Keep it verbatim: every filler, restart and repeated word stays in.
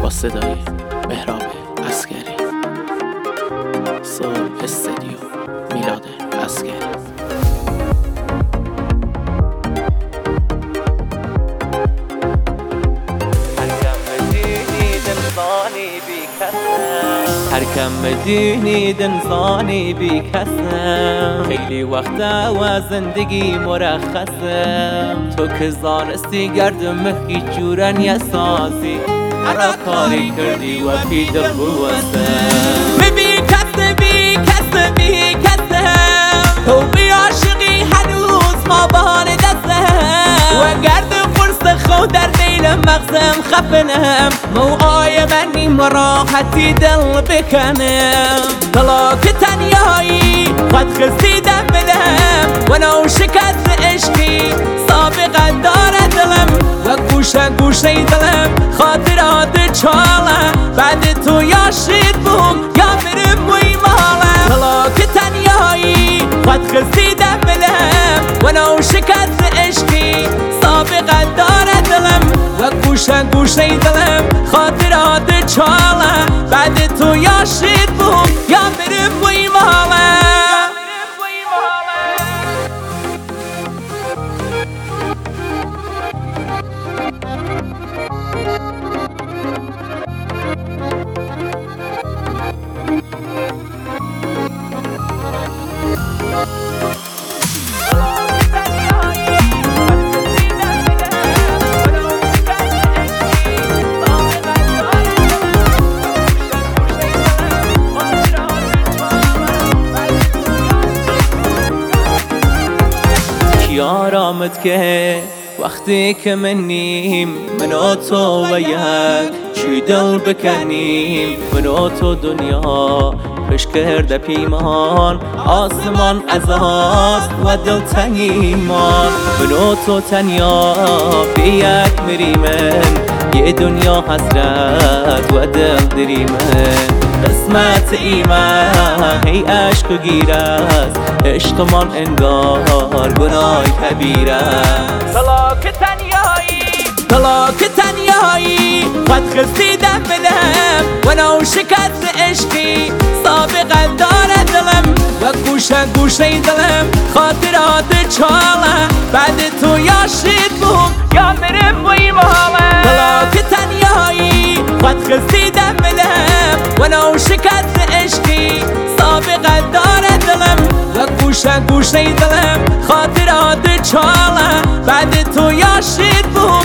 با صدای مهراب عسگری، سول استدیو، میلاد عسگری. هرکم بدونی دنزانی بی کسم، خیلی وقتا و زندگی مرخصم. تو که زانستی گردم هیچ جورا نیسازی، هر کاری کردی و پی دل بوستم. می بی کسم بی کسم بی کسم، تو بی عاشقی هنوز ما بان دستم. و گرد فرس خود در دیل مغزم خفنم، موعای منی مراحتی دل بکنم. طلاق تنیایی خود خستیدم بلم، و نو شکست عشقی سابقه داره دلم. و گوشه گوشه دلم خاطرات چالم، بعد تو یا شید بوم یا برم موی مالم. طلاق تنیایی خود خستیدم بلم، و نو شکست عشقی سابقه داره دلم. و گوشه گوشه دلم خاطرات چالم، بعد تو یا شید بوم یا برم موی مالم. آرامت که وقتی که منیم من و تو و یک چی دل بکنیم. من و تو دنیا پیش کرده پیمان، آسمان ازاست و دل تنیمان. من و تو تنیا بی یک مریمن، یه دنیا حسرت و دل دریمن. قسمت ایمان هی عشق و گیر است، عشقمان انگار گناه کبیر است. طلاق تنیایی طلاق تنیایی خود خستیدم بلم، و نو شکست عشقی سابقه داره دلم. و گوشه گوشه دلم خاطرات چالم، بعد تو یا شید بوم یا برم موی مالم. طلاق تنیایی خود خستیدم بلم، و نو شکست عشقی سابقه داره دلم. و گوشه گوشه دلم خاطرات چالم، بعد تو یا شید بوم